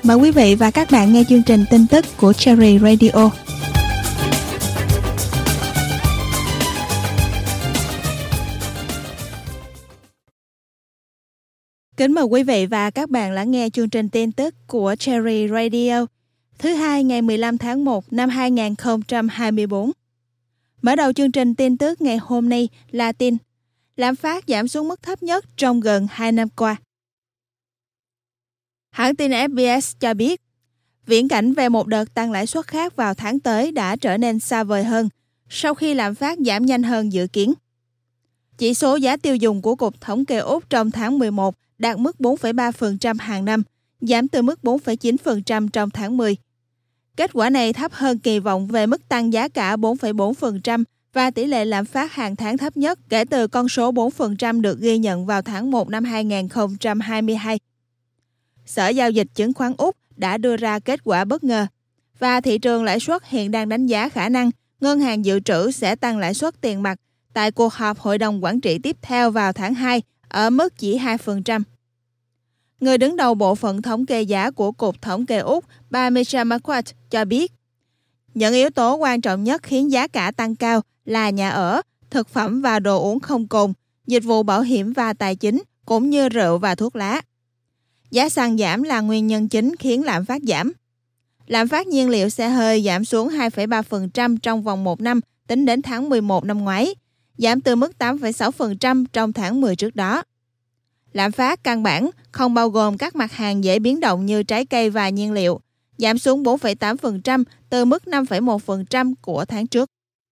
Mời quý vị và các bạn nghe chương trình tin tức của Cherry Radio. Kính mời quý vị và các bạn lắng nghe chương trình tin tức của Cherry Radio thứ Hai ngày 15 tháng 1 năm 2024. Mở đầu chương trình tin tức ngày hôm nay là tin lạm phát giảm xuống mức thấp nhất trong gần 2 năm qua. Hãng tin SBS cho biết, viễn cảnh về một đợt tăng lãi suất khác vào tháng tới đã trở nên xa vời hơn sau khi lạm phát giảm nhanh hơn dự kiến. Chỉ số giá tiêu dùng của Cục Thống kê Úc trong tháng 11 đạt mức 4,3% hàng năm, giảm từ mức 4,9% trong tháng 10. Kết quả này thấp hơn kỳ vọng về mức tăng giá cả 4,4% và tỷ lệ lạm phát hàng tháng thấp nhất kể từ con số 4% được ghi nhận vào tháng 1 năm 2022. Sở Giao dịch Chứng khoán Úc đã đưa ra kết quả bất ngờ và thị trường lãi suất hiện đang đánh giá khả năng ngân hàng dự trữ sẽ tăng lãi suất tiền mặt tại cuộc họp Hội đồng Quản trị tiếp theo vào tháng 2 ở mức chỉ 2%. Người đứng đầu bộ phận thống kê giá của Cục Thống kê Úc, bà Michelle McQuaid cho biết, những yếu tố quan trọng nhất khiến giá cả tăng cao là nhà ở, thực phẩm và đồ uống không cồn, dịch vụ bảo hiểm và tài chính, cũng như rượu và thuốc lá. Giá xăng giảm là nguyên nhân chính khiến lạm phát giảm. Lạm phát nhiên liệu xe hơi giảm xuống 2,3% trong vòng 1 năm tính đến tháng 11 năm ngoái, giảm từ mức 8,6% trong tháng 10 trước đó. Lạm phát căn bản không bao gồm các mặt hàng dễ biến động như trái cây và nhiên liệu, giảm xuống 4,8% từ mức 5,1% của tháng trước.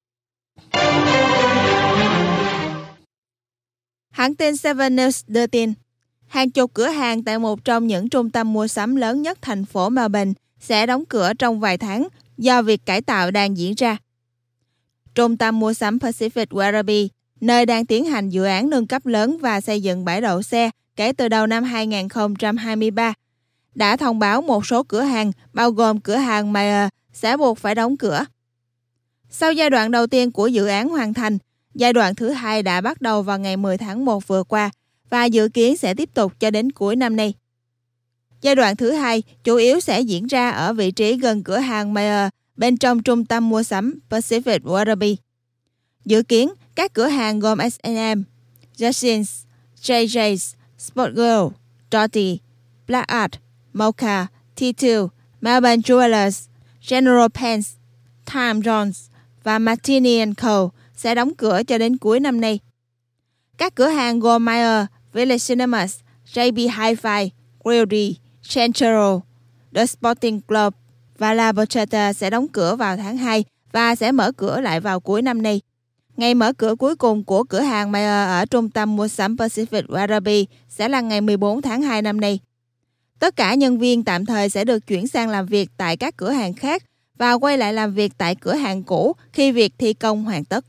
Hãng tin Seven News đưa tin, hàng chục cửa hàng tại một trong những trung tâm mua sắm lớn nhất thành phố Melbourne sẽ đóng cửa trong vài tháng do việc cải tạo đang diễn ra. Trung tâm mua sắm Pacific Werribee, nơi đang tiến hành dự án nâng cấp lớn và xây dựng bãi đậu xe kể từ đầu năm 2023, đã thông báo một số cửa hàng, bao gồm cửa hàng Myer, sẽ buộc phải đóng cửa. Sau giai đoạn đầu tiên của dự án hoàn thành, giai đoạn thứ hai đã bắt đầu vào ngày 10 tháng 1 vừa qua và dự kiến sẽ tiếp tục cho đến cuối năm nay. Giai đoạn thứ hai chủ yếu sẽ diễn ra ở vị trí gần cửa hàng Myer bên trong trung tâm mua sắm Pacific Werribee. Dự kiến, các cửa hàng gồm S&M, Jetsons, JJ's, Sportgirl, Doty, Black Art, Mocha, T2, Melbourne Jewelers, General Pants, Time Jones và Martini & Co. sẽ đóng cửa cho đến cuối năm nay. Các cửa hàng gồm Myer, Village Cinemas, JB Hi-Fi, Grildy, Central, The Sporting Club và La Bochetta sẽ đóng cửa vào tháng 2 và sẽ mở cửa lại vào cuối năm nay. Ngày mở cửa cuối cùng của cửa hàng Myer ở trung tâm mua sắm Pacific Werribee sẽ là ngày 14 tháng 2 năm nay. Tất cả nhân viên tạm thời sẽ được chuyển sang làm việc tại các cửa hàng khác và quay lại làm việc tại cửa hàng cũ khi việc thi công hoàn tất.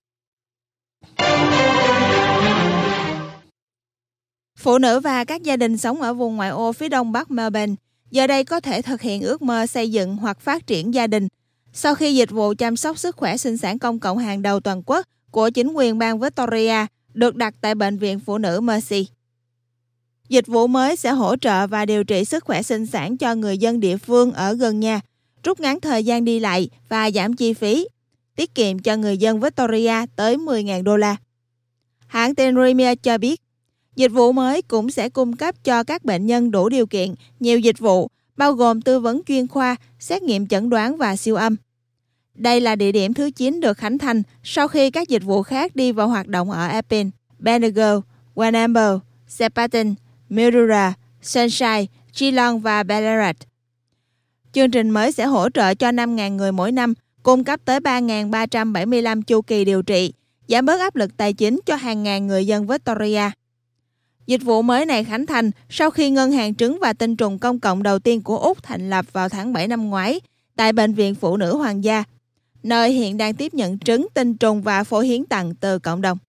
Phụ nữ và các gia đình sống ở vùng ngoại ô phía đông bắc Melbourne giờ đây có thể thực hiện ước mơ xây dựng hoặc phát triển gia đình sau khi dịch vụ chăm sóc sức khỏe sinh sản công cộng hàng đầu toàn quốc của chính quyền bang Victoria được đặt tại Bệnh viện Phụ nữ Mercy. Dịch vụ mới sẽ hỗ trợ và điều trị sức khỏe sinh sản cho người dân địa phương ở gần nhà, rút ngắn thời gian đi lại và giảm chi phí, tiết kiệm cho người dân Victoria tới $10,000. Hãng tin Premier cho biết, dịch vụ mới cũng sẽ cung cấp cho các bệnh nhân đủ điều kiện nhiều dịch vụ, bao gồm tư vấn chuyên khoa, xét nghiệm chẩn đoán và siêu âm. Đây là địa điểm thứ 9 được khánh thành sau khi các dịch vụ khác đi vào hoạt động ở Appin, Bendigo, Wanamba, Shepparton, Mildura, Sunshine, Geelong và Ballarat. Chương trình mới sẽ hỗ trợ cho 5.000 người mỗi năm, cung cấp tới 3.375 chu kỳ điều trị, giảm bớt áp lực tài chính cho hàng ngàn người dân Victoria. Dịch vụ mới này khánh thành sau khi Ngân hàng trứng và tinh trùng công cộng đầu tiên của Úc thành lập vào tháng 7 năm ngoái tại Bệnh viện Phụ nữ Hoàng gia, nơi hiện đang tiếp nhận trứng, tinh trùng và phôi hiến tặng từ cộng đồng.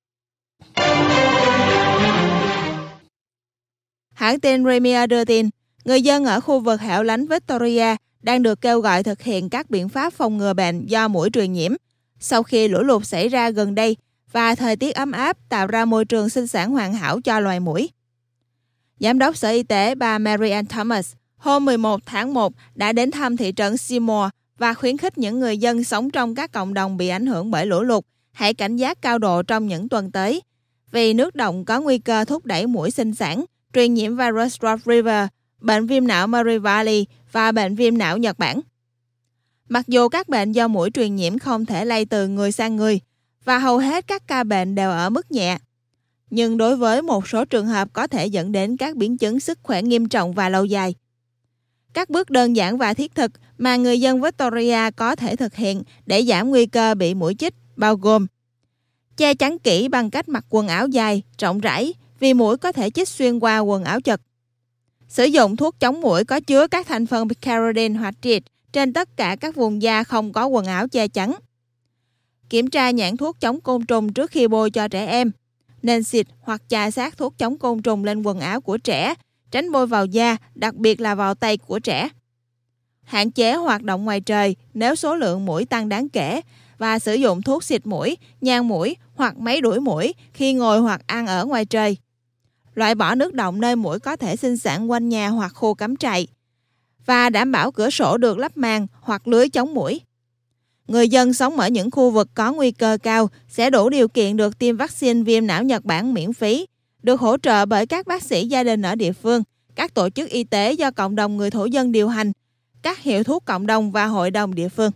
Hãng tin Premier đưa tin, người dân ở khu vực hẻo lánh Victoria đang được kêu gọi thực hiện các biện pháp phòng ngừa bệnh do muỗi truyền nhiễm sau khi lũ lụt xảy ra gần đây và thời tiết ấm áp tạo ra môi trường sinh sản hoàn hảo cho loài muỗi. Giám đốc Sở Y tế bà Mary Ann Thomas hôm 11 tháng 1 đã đến thăm thị trấn Seymour và khuyến khích những người dân sống trong các cộng đồng bị ảnh hưởng bởi lũ lụt hãy cảnh giác cao độ trong những tuần tới, vì nước động có nguy cơ thúc đẩy muỗi sinh sản, truyền nhiễm virus Ross River, bệnh viêm não Murray Valley và bệnh viêm não Nhật Bản. Mặc dù các bệnh do muỗi truyền nhiễm không thể lây từ người sang người và hầu hết các ca bệnh đều ở mức nhẹ, nhưng đối với một số trường hợp có thể dẫn đến các biến chứng sức khỏe nghiêm trọng và lâu dài. Các bước đơn giản và thiết thực mà người dân Victoria có thể thực hiện để giảm nguy cơ bị muỗi chích bao gồm che chắn kỹ bằng cách mặc quần áo dài, rộng rãi vì muỗi có thể chích xuyên qua quần áo chật. Sử dụng thuốc chống muỗi có chứa các thành phần picaridin hoặc triệt trên tất cả các vùng da không có quần áo che chắn. Kiểm tra nhãn thuốc chống côn trùng trước khi bôi cho trẻ em. Nên xịt hoặc chà sát thuốc chống côn trùng lên quần áo của trẻ, tránh bôi vào da, đặc biệt là vào tay của trẻ. Hạn chế hoạt động ngoài trời nếu số lượng muỗi tăng đáng kể và sử dụng thuốc xịt muỗi, nhang muỗi hoặc máy đuổi muỗi khi ngồi hoặc ăn ở ngoài trời. Loại bỏ nước động nơi muỗi có thể sinh sản quanh nhà hoặc khu cắm trại và đảm bảo cửa sổ được lắp màn hoặc lưới chống muỗi. Người dân sống ở những khu vực có nguy cơ cao sẽ đủ điều kiện được tiêm vaccine viêm não Nhật Bản miễn phí, được hỗ trợ bởi các bác sĩ gia đình ở địa phương, các tổ chức y tế do cộng đồng người thổ dân điều hành, các hiệu thuốc cộng đồng và hội đồng địa phương.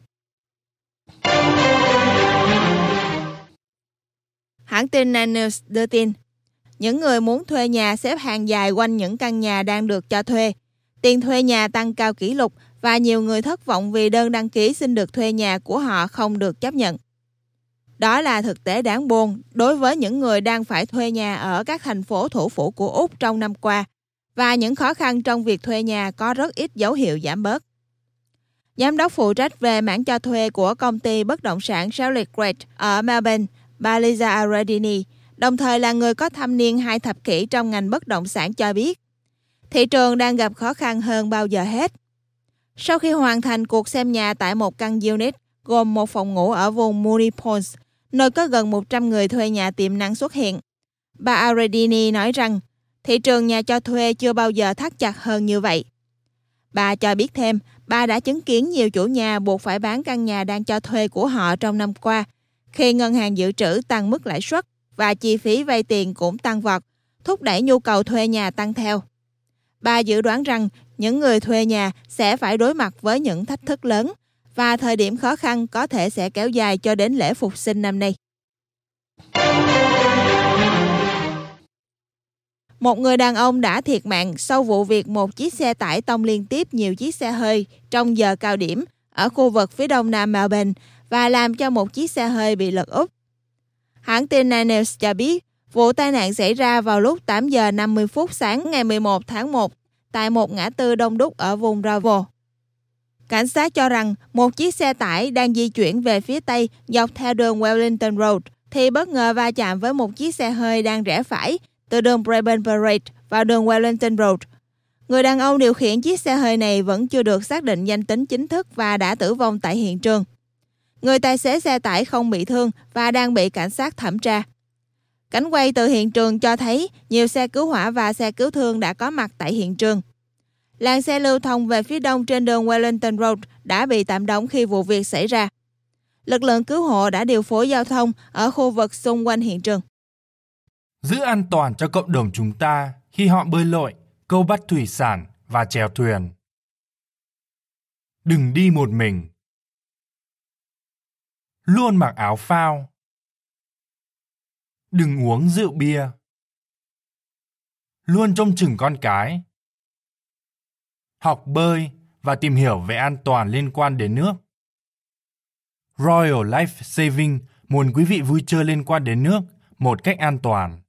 Hãng tin Nine News đưa tin, những người muốn thuê nhà xếp hàng dài quanh những căn nhà đang được cho thuê. Tiền thuê nhà tăng cao kỷ lục và nhiều người thất vọng vì đơn đăng ký xin được thuê nhà của họ không được chấp nhận. Đó là thực tế đáng buồn đối với những người đang phải thuê nhà ở các thành phố thủ phủ của Úc trong năm qua, và những khó khăn trong việc thuê nhà có rất ít dấu hiệu giảm bớt. Giám đốc phụ trách về mảng cho thuê của công ty bất động sản Charlotte Great ở Melbourne, bà Lisa Aradini, đồng thời là người có thâm niên 2 thập kỷ trong ngành bất động sản cho biết, thị trường đang gặp khó khăn hơn bao giờ hết. Sau khi hoàn thành cuộc xem nhà tại một căn unit gồm một phòng ngủ ở vùng Moonee Ponds, nơi có gần 100 người thuê nhà tiềm năng xuất hiện, bà Aradini nói rằng thị trường nhà cho thuê chưa bao giờ thắt chặt hơn như vậy. Bà cho biết thêm, bà đã chứng kiến nhiều chủ nhà buộc phải bán căn nhà đang cho thuê của họ trong năm qua, khi ngân hàng dự trữ tăng mức lãi suất và chi phí vay tiền cũng tăng vọt, thúc đẩy nhu cầu thuê nhà tăng theo. Bà dự đoán rằng những người thuê nhà sẽ phải đối mặt với những thách thức lớn và thời điểm khó khăn có thể sẽ kéo dài cho đến lễ Phục sinh năm nay. Một người đàn ông đã thiệt mạng sau vụ việc một chiếc xe tải tông liên tiếp nhiều chiếc xe hơi trong giờ cao điểm ở khu vực phía đông nam Melbourne và làm cho một chiếc xe hơi bị lật úp. Hãng tin Nine News cho biết, vụ tai nạn xảy ra vào lúc 8 giờ 50 phút sáng ngày 11 tháng 1 tại một ngã tư đông đúc ở vùng Bravo. Cảnh sát cho rằng một chiếc xe tải đang di chuyển về phía tây dọc theo đường Wellington Road thì bất ngờ va chạm với một chiếc xe hơi đang rẽ phải từ đường Braben Parade vào đường Wellington Road. Người đàn ông điều khiển chiếc xe hơi này vẫn chưa được xác định danh tính chính thức và đã tử vong tại hiện trường. Người tài xế xe tải không bị thương và đang bị cảnh sát thẩm tra. Cảnh quay từ hiện trường cho thấy nhiều xe cứu hỏa và xe cứu thương đã có mặt tại hiện trường. Làn xe lưu thông về phía đông trên đường Wellington Road đã bị tạm đóng khi vụ việc xảy ra. Lực lượng cứu hộ đã điều phối giao thông ở khu vực xung quanh hiện trường. Giữ an toàn cho cộng đồng chúng ta khi họ bơi lội, câu bắt thủy sản và chèo thuyền. Đừng đi một mình. Luôn mặc áo phao. Đừng uống rượu bia. Luôn trông chừng con cái. Học bơi và tìm hiểu về an toàn liên quan đến nước. Royal Life Saving muốn quý vị vui chơi liên quan đến nước một cách an toàn.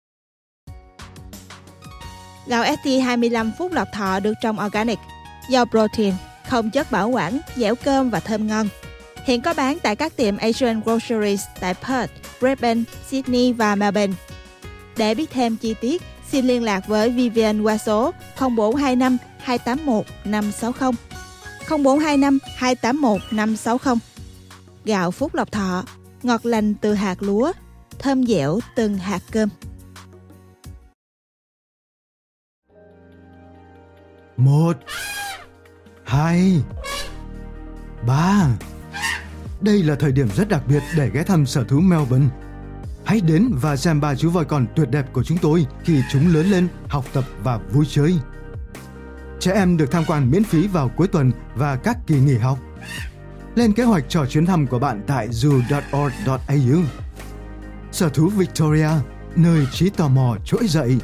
Gạo ST 25 Phúc Lộc Thọ được trồng organic, giàu protein, không chất bảo quản, dẻo cơm và thơm ngon. Hiện có bán tại các tiệm Asian Groceries tại Perth, Brisbane, Sydney và Melbourne. Để biết thêm chi tiết, xin liên lạc với Vivian qua số 0425 281 560. 0425 281 560. Gạo Phúc Lộc Thọ, ngọt lành từ hạt lúa, thơm dẻo từng hạt cơm. 1, 2, 3. Đây là thời điểm rất đặc biệt để ghé thăm sở thú Melbourne. Hãy đến và xem 3 chú voi con tuyệt đẹp của chúng tôi khi chúng lớn lên, học tập và vui chơi. Trẻ em được tham quan miễn phí vào cuối tuần và các kỳ nghỉ học. Lên kế hoạch cho chuyến thăm của bạn tại zoo.org.au. Sở thú Victoria, nơi trí tò mò trỗi dậy.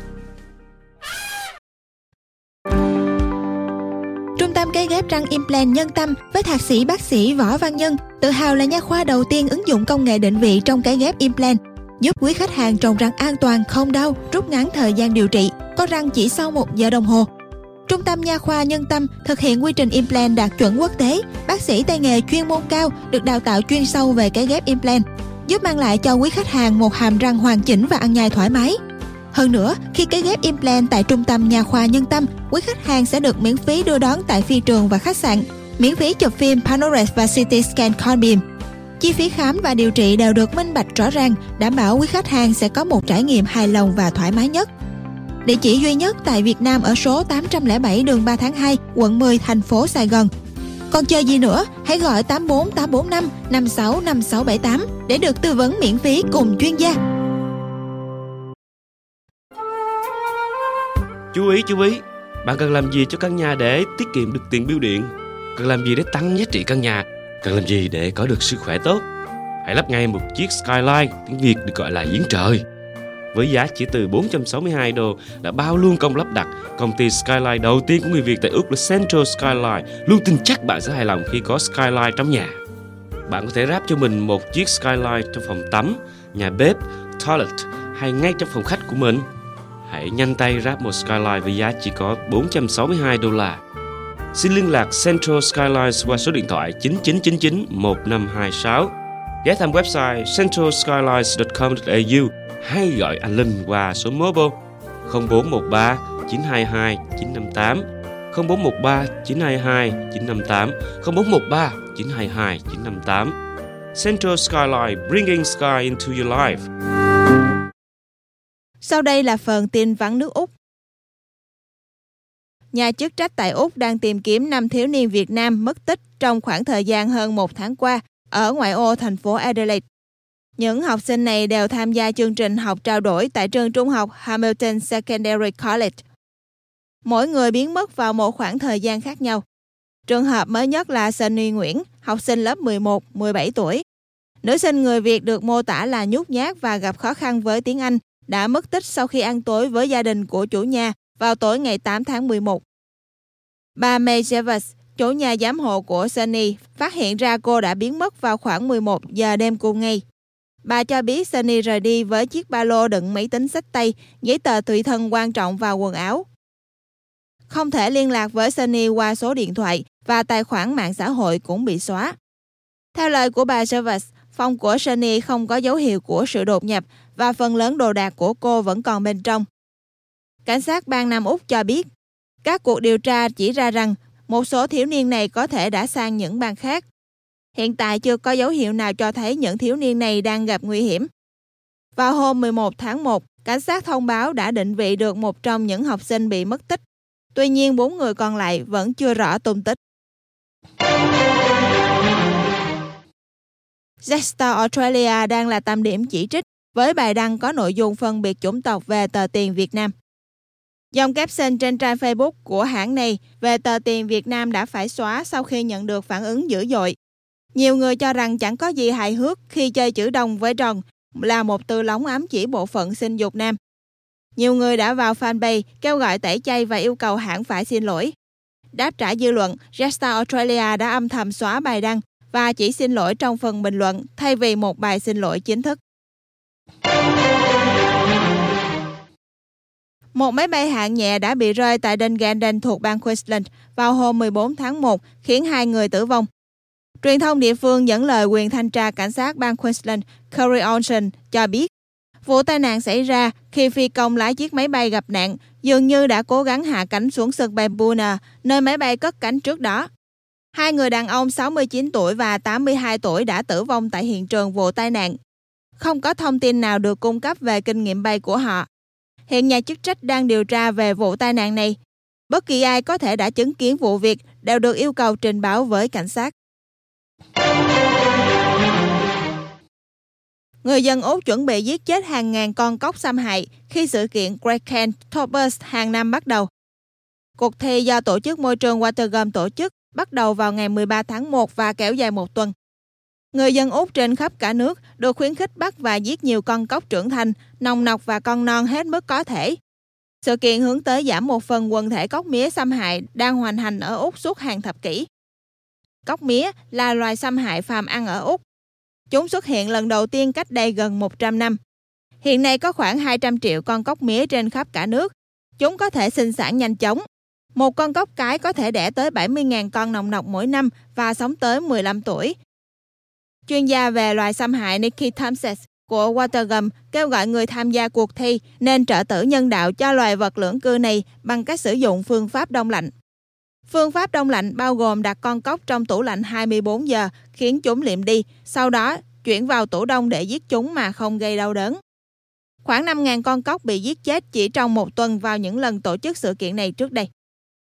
Trung tâm cấy ghép răng implant Nhân Tâm với thạc sĩ bác sĩ Võ Văn Nhân tự hào là nha khoa đầu tiên ứng dụng công nghệ định vị trong cấy ghép implant, giúp quý khách hàng trồng răng an toàn, không đau, rút ngắn thời gian điều trị, có răng chỉ sau 1 giờ đồng hồ. Trung tâm nha khoa Nhân Tâm thực hiện quy trình implant đạt chuẩn quốc tế, bác sĩ tay nghề chuyên môn cao được đào tạo chuyên sâu về cấy ghép implant, giúp mang lại cho quý khách hàng một hàm răng hoàn chỉnh và ăn nhai thoải mái. Hơn nữa, khi cấy ghép implant tại Trung tâm nha khoa Nhân Tâm, quý khách hàng sẽ được miễn phí đưa đón tại phi trường và khách sạn, miễn phí chụp phim Panorex và CT scan con beam. Chi phí khám và điều trị đều được minh bạch rõ ràng, đảm bảo quý khách hàng sẽ có một trải nghiệm hài lòng và thoải mái nhất. Địa chỉ duy nhất tại Việt Nam ở số 807 đường 3 tháng 2, quận 10, thành phố Sài Gòn. Còn chờ gì nữa, hãy gọi 84845 565678 để được tư vấn miễn phí cùng chuyên gia. Chú ý, bạn cần làm gì cho căn nhà để tiết kiệm được tiền bưu điện? Cần làm gì để tăng giá trị căn nhà? Cần làm gì để có được sức khỏe tốt? Hãy lắp ngay một chiếc Skyline, tiếng Việt được gọi là giếng trời. Với giá chỉ từ $462 đã bao luôn công lắp đặt, công ty Skyline đầu tiên của người Việt tại Úc là Central Skyline luôn tin chắc bạn sẽ hài lòng khi có Skyline trong nhà. Bạn có thể ráp cho mình một chiếc Skyline trong phòng tắm, nhà bếp, toilet hay ngay trong phòng khách của mình. Hãy nhanh tay ráp một Skyline với giá chỉ có $462. Xin liên lạc Central Skylines qua số điện thoại 9999 1526, ghé thăm website centralskylines.com.au hay gọi anh Linh qua số mobile 0413 922 958, 0413 922 958, 0413 922 958. Central Skyline, bringing sky into your life. Sau đây là phần tin vắn nước Úc. Nhà chức trách tại Úc đang tìm kiếm 5 thiếu niên Việt Nam mất tích trong khoảng thời gian hơn 1 tháng qua ở ngoại ô thành phố Adelaide. Những học sinh này đều tham gia chương trình học trao đổi tại trường trung học Hamilton Secondary College. Mỗi người biến mất vào một khoảng thời gian khác nhau. Trường hợp mới nhất là Sunny Nguyễn, học sinh lớp 11, 17 tuổi. Nữ sinh người Việt được mô tả là nhút nhát và gặp khó khăn với tiếng Anh, đã mất tích sau khi ăn tối với gia đình của chủ nhà vào tối ngày 8 tháng 11. Bà May Jervis, chủ nhà giám hộ của Sunny, phát hiện ra cô đã biến mất vào khoảng 11 giờ đêm cùng ngày. Bà cho biết Sunny rời đi với chiếc ba lô đựng máy tính xách tay, giấy tờ tùy thân quan trọng và quần áo. Không thể liên lạc với Sunny qua số điện thoại và tài khoản mạng xã hội cũng bị xóa. Theo lời của bà Jervis, phòng của Sunny không có dấu hiệu của sự đột nhập và phần lớn đồ đạc của cô vẫn còn bên trong. Cảnh sát bang Nam Úc cho biết, các cuộc điều tra chỉ ra rằng một số thiếu niên này có thể đã sang những bang khác. Hiện tại chưa có dấu hiệu nào cho thấy những thiếu niên này đang gặp nguy hiểm. Vào hôm 11 tháng 1, cảnh sát thông báo đã định vị được một trong những học sinh bị mất tích. Tuy nhiên, 4 người còn lại vẫn chưa rõ tung tích. Jetstar Australia đang là tâm điểm chỉ trích với bài đăng có nội dung phân biệt chủng tộc về tờ tiền Việt Nam. Dòng caption trên trang Facebook của hãng này về tờ tiền Việt Nam đã phải xóa sau khi nhận được phản ứng dữ dội. Nhiều người cho rằng chẳng có gì hài hước khi chơi chữ đồng với tròn là một từ lóng ám chỉ bộ phận sinh dục nam. Nhiều người đã vào fanpage kêu gọi tẩy chay và yêu cầu hãng phải xin lỗi. Đáp trả dư luận, Jetstar Australia đã âm thầm xóa bài đăng và chỉ xin lỗi trong phần bình luận thay vì một bài xin lỗi chính thức. Một máy bay hạng nhẹ đã bị rơi tại Dunedin thuộc bang Queensland vào hôm 14 tháng 1, khiến 2 người tử vong. Truyền thông địa phương dẫn lời quyền thanh tra cảnh sát bang Queensland Corey Olsen cho biết, vụ tai nạn xảy ra khi phi công lái chiếc máy bay gặp nạn dường như đã cố gắng hạ cánh xuống sân bay Buna, nơi máy bay cất cánh trước đó. 2 người đàn ông 69 tuổi và 82 tuổi đã tử vong tại hiện trường vụ tai nạn. Không có thông tin nào được cung cấp về kinh nghiệm bay của họ. Hiện nhà chức trách đang điều tra về vụ tai nạn này. Bất kỳ ai có thể đã chứng kiến vụ việc đều được yêu cầu trình báo với cảnh sát. Người dân Úc chuẩn bị giết chết hàng ngàn con cóc xâm hại khi sự kiện Great Can Toppers hàng năm bắt đầu. Cuộc thi do Tổ chức Môi trường Watergum tổ chức bắt đầu vào ngày 13 tháng 1 và kéo dài một tuần. Người dân Úc trên khắp cả nước được khuyến khích bắt và giết nhiều con cóc trưởng thành, nòng nọc và con non hết mức có thể. Sự kiện hướng tới giảm một phần quần thể cóc mía xâm hại đang hoành hành ở Úc suốt hàng thập kỷ. Cóc mía là loài xâm hại phàm ăn ở Úc. Chúng xuất hiện lần đầu tiên cách đây gần 100 năm. Hiện nay có khoảng 200 triệu con cóc mía trên khắp cả nước. Chúng có thể sinh sản nhanh chóng. Một con cóc cái có thể đẻ tới 70.000 con nòng nọc mỗi năm và sống tới 15 tuổi. Chuyên gia về loài xâm hại Nikki Thompson của Watergum kêu gọi người tham gia cuộc thi nên trợ tử nhân đạo cho loài vật lưỡng cư này bằng cách sử dụng phương pháp đông lạnh. Phương pháp đông lạnh bao gồm đặt con cóc trong tủ lạnh 24 giờ khiến chúng liệm đi, sau đó chuyển vào tủ đông để giết chúng mà không gây đau đớn. Khoảng 5.000 con cóc bị giết chết chỉ trong một tuần vào những lần tổ chức sự kiện này trước đây.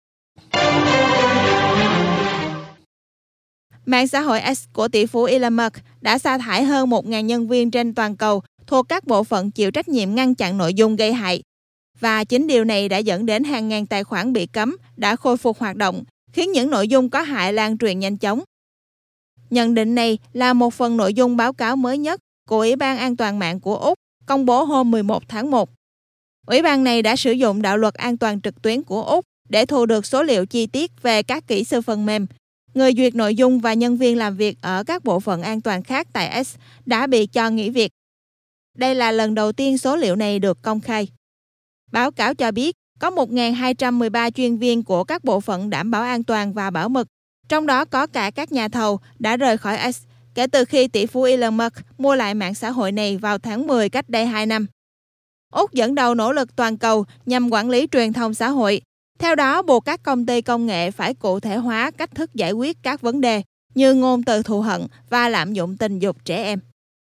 Mạng xã hội X của tỷ phú Elon Musk đã sa thải hơn 1.000 nhân viên trên toàn cầu thuộc các bộ phận chịu trách nhiệm ngăn chặn nội dung gây hại. Và chính điều này đã dẫn đến hàng ngàn tài khoản bị cấm đã khôi phục hoạt động, khiến những nội dung có hại lan truyền nhanh chóng. Nhận định này là một phần nội dung báo cáo mới nhất của Ủy ban An toàn mạng của Úc công bố hôm 11 tháng 1. Ủy ban này đã sử dụng đạo luật an toàn trực tuyến của Úc để thu được số liệu chi tiết về các kỹ sư phần mềm. Người duyệt nội dung và nhân viên làm việc ở các bộ phận an toàn khác tại X đã bị cho nghỉ việc. Đây là lần đầu tiên số liệu này được công khai. Báo cáo cho biết có 1.213 chuyên viên của các bộ phận đảm bảo an toàn và bảo mật, trong đó có cả các nhà thầu đã rời khỏi X kể từ khi tỷ phú Elon Musk mua lại mạng xã hội này vào tháng 10 cách đây 2 năm. Úc dẫn đầu nỗ lực toàn cầu nhằm quản lý truyền thông xã hội. Theo đó, buộc các công ty công nghệ phải cụ thể hóa cách thức giải quyết các vấn đề như ngôn từ thù hận và lạm dụng tình dục trẻ em.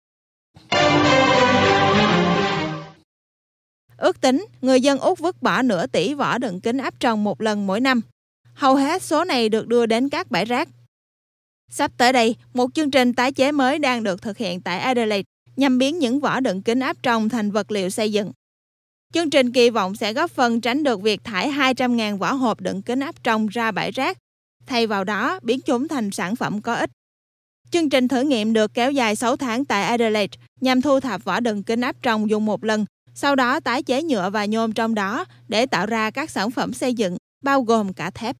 Ước tính, người dân Úc vứt bỏ nửa tỷ vỏ đựng kính áp tròng một lần mỗi năm. Hầu hết số này được đưa đến các bãi rác. Sắp tới đây, một chương trình tái chế mới đang được thực hiện tại Adelaide nhằm biến những vỏ đựng kính áp tròng thành vật liệu xây dựng. Chương trình kỳ vọng sẽ góp phần tránh được việc thải 200.000 vỏ hộp đựng kính áp tròng ra bãi rác, thay vào đó biến chúng thành sản phẩm có ích. Chương trình thử nghiệm được kéo dài 6 tháng tại Adelaide nhằm thu thập vỏ đựng kính áp tròng dùng một lần, sau đó tái chế nhựa và nhôm trong đó để tạo ra các sản phẩm xây dựng, bao gồm cả thép.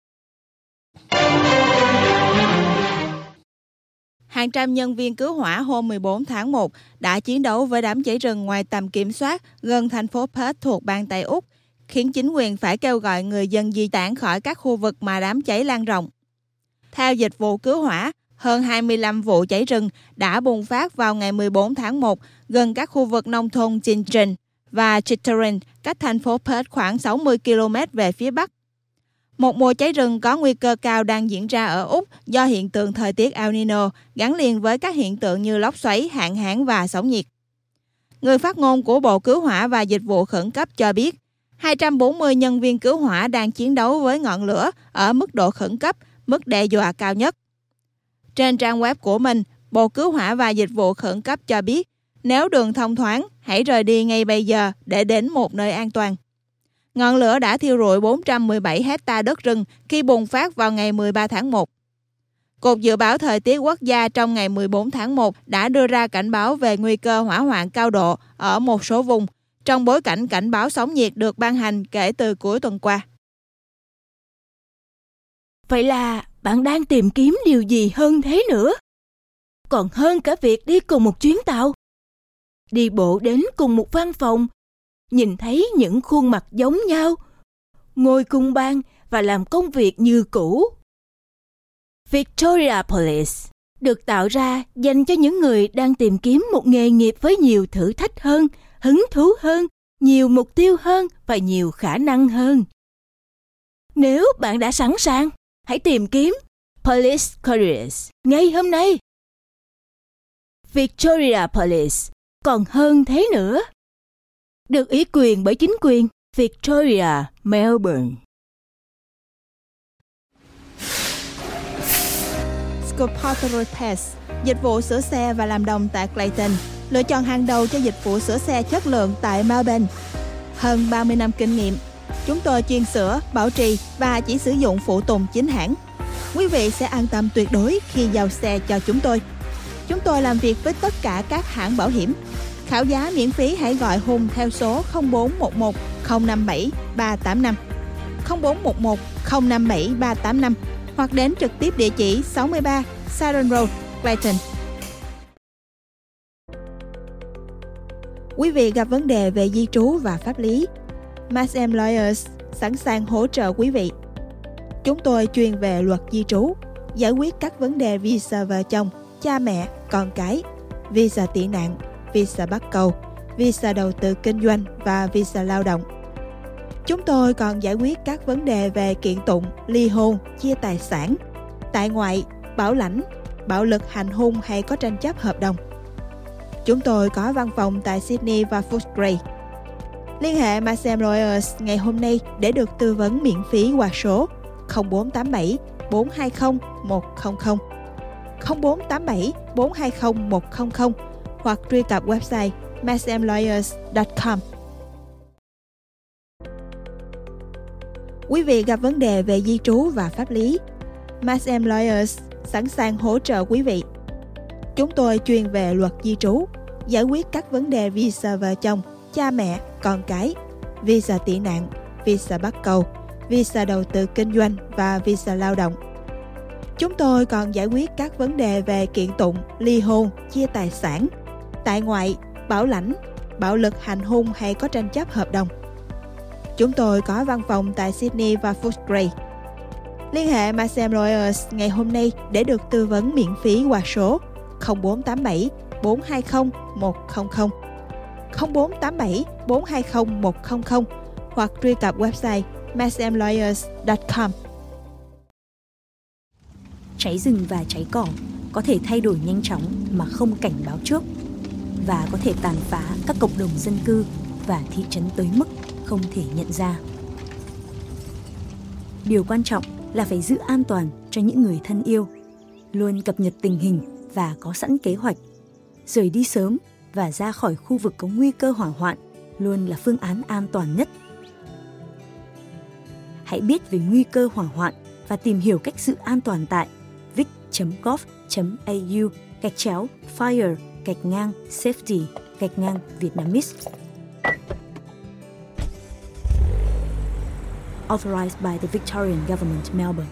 Hàng trăm nhân viên cứu hỏa hôm 14 tháng 1 đã chiến đấu với đám cháy rừng ngoài tầm kiểm soát gần thành phố Perth thuộc bang Tây Úc, khiến chính quyền phải kêu gọi người dân di tản khỏi các khu vực mà đám cháy lan rộng. Theo dịch vụ cứu hỏa, hơn 25 vụ cháy rừng đã bùng phát vào ngày 14 tháng 1 gần các khu vực nông thôn Gingin và Chittenden, cách thành phố Perth khoảng 60 km về phía bắc. Một mùa cháy rừng có nguy cơ cao đang diễn ra ở Úc do hiện tượng thời tiết El Nino gắn liền với các hiện tượng như lốc xoáy, hạn hán và sóng nhiệt. Người phát ngôn của Bộ Cứu hỏa và Dịch vụ Khẩn cấp cho biết, 240 nhân viên cứu hỏa đang chiến đấu với ngọn lửa ở mức độ khẩn cấp, mức đe dọa cao nhất. Trên trang web của mình, Bộ Cứu hỏa và Dịch vụ Khẩn cấp cho biết, nếu đường thông thoáng, hãy rời đi ngay bây giờ để đến một nơi an toàn. Ngọn lửa đã thiêu rụi 417 hectare đất rừng khi bùng phát vào ngày 13 tháng 1. Cục Dự báo Thời tiết Quốc gia trong ngày 14 tháng 1 đã đưa ra cảnh báo về nguy cơ hỏa hoạn cao độ ở một số vùng, trong bối cảnh cảnh báo sóng nhiệt được ban hành kể từ cuối tuần qua. Vậy là bạn đang tìm kiếm điều gì hơn thế nữa? Còn hơn cả việc đi cùng một chuyến tàu. Đi bộ đến cùng một văn phòng, nhìn thấy những khuôn mặt giống nhau, ngồi cùng bàn và làm công việc như cũ. Victoria Police được tạo ra dành cho những người đang tìm kiếm một nghề nghiệp với nhiều thử thách hơn, hứng thú hơn, nhiều mục tiêu hơn và nhiều khả năng hơn. Nếu bạn đã sẵn sàng, hãy tìm kiếm Police Careers ngay hôm nay. Victoria Police còn hơn thế nữa. Được ủy quyền bởi chính quyền Victoria, Melbourne. Escopotter Repairs, dịch vụ sửa xe và làm đồng tại Clayton, lựa chọn hàng đầu cho dịch vụ sửa xe chất lượng tại Melbourne. Hơn 30 năm kinh nghiệm, chúng tôi chuyên sửa, bảo trì và chỉ sử dụng phụ tùng chính hãng. Quý vị sẽ an tâm tuyệt đối khi giao xe cho chúng tôi. Chúng tôi làm việc với tất cả các hãng bảo hiểm. Khảo giá miễn phí hãy gọi Hùng theo số 0411 057 385, 0411 057 385 hoặc đến trực tiếp địa chỉ 63 Siren Road, Clayton. Quý vị gặp vấn đề về di trú và pháp lý, Max M Lawyers sẵn sàng hỗ trợ quý vị. Chúng tôi chuyên về luật di trú, giải quyết các vấn đề visa vợ chồng, cha mẹ, con cái, visa tị nạn, visa bắt cầu, visa đầu tư kinh doanh và visa lao động. Chúng tôi còn giải quyết các vấn đề về kiện tụng, ly hôn, chia tài sản, tại ngoại, bảo lãnh, bạo lực hành hung hay có tranh chấp hợp đồng. Chúng tôi có văn phòng tại Sydney và Footscray. Liên hệ Maxim Lawyers ngày hôm nay để được tư vấn miễn phí qua số 0487 420 100, 0487 420 100 hoặc truy cập website maximlawyers.com. Quý vị gặp vấn đề về di trú và pháp lý, Maxim Lawyers sẵn sàng hỗ trợ quý vị. Chúng tôi chuyên về luật di trú, giải quyết các vấn đề visa vợ chồng, cha mẹ, con cái, visa tị nạn, visa bắt cầu, visa đầu tư kinh doanh và visa lao động. Chúng tôi còn giải quyết các vấn đề về kiện tụng, ly hôn, chia tài sản, tại ngoại, bảo lãnh, bạo lực hành hung hay có tranh chấp hợp đồng. Chúng tôi có văn phòng tại Sydney và Footscray. Liên hệ Maxim Lawyers ngày hôm nay để được tư vấn miễn phí qua số 0487 420 100, 0487 420 100 hoặc truy cập website maximlawyers.com. Cháy rừng và cháy cỏ có thể thay đổi nhanh chóng mà không cảnh báo trước và có thể tàn phá các cộng đồng dân cư và thị trấn tới mức không thể nhận ra. Điều quan trọng là phải giữ an toàn cho những người thân yêu, luôn cập nhật tình hình và có sẵn kế hoạch. Rời đi sớm và ra khỏi khu vực có nguy cơ hỏa hoạn luôn là phương án an toàn nhất. Hãy biết về nguy cơ hỏa hoạn và tìm hiểu cách giữ an toàn tại vic.gov.au/fire-safety-Vietnamese. Authorized by the Victorian Government, Melbourne.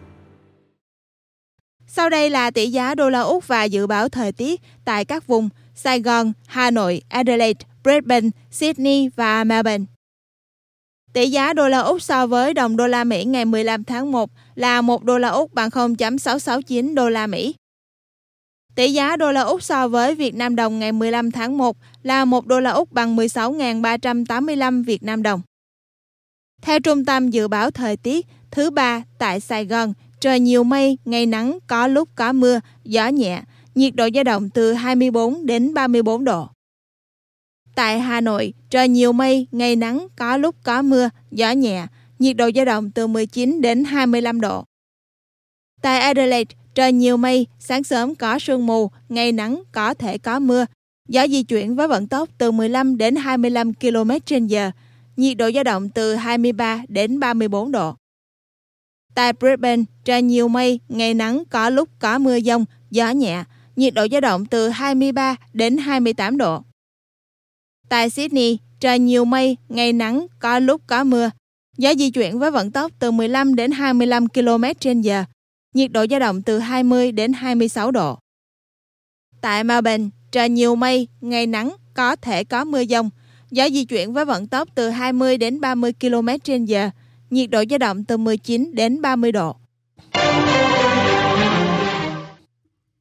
Sau đây là tỷ giá đô la Úc và dự báo thời tiết tại các vùng Sài Gòn, Hà Nội, Adelaide, Brisbane, Sydney và Melbourne. Tỷ giá đô la Úc so với đồng đô la Mỹ ngày 15 tháng 1 là 1 đô la Úc bằng 0.669 đô la Mỹ. Tỷ giá đô la Úc so với Việt Nam đồng ngày 15 tháng 1 là 1 đô la Úc bằng 16.385 Việt Nam đồng. Theo Trung tâm Dự báo Thời tiết, thứ Ba tại Sài Gòn, trời nhiều mây, ngày nắng, có lúc có mưa, gió nhẹ, nhiệt độ dao động từ 24 đến 34 độ. Tại Hà Nội, trời nhiều mây, ngày nắng, có lúc có mưa, gió nhẹ, nhiệt độ dao động từ 19 đến 25 độ. Tại Adelaide, trời nhiều mây, sáng sớm có sương mù, ngày nắng, có thể có mưa, gió di chuyển với vận tốc từ 15 đến 25 km/h, nhiệt độ dao động từ 23 đến 34 độ. Tại Brisbane, trời nhiều mây, ngày nắng, có lúc có mưa dông, gió nhẹ, nhiệt độ dao động từ 23 đến 28 độ. Tại Sydney, trời nhiều mây, ngày nắng, có lúc có mưa, gió di chuyển với vận tốc từ 15 đến 25 km/h, nhiệt độ dao động từ 20 đến 26 độ. Tại Melbourne, trời nhiều mây, ngày nắng, có thể có mưa dông, gió di chuyển với vận tốc từ 20 đến 30 km/h, nhiệt độ dao động từ 19 đến 30 độ.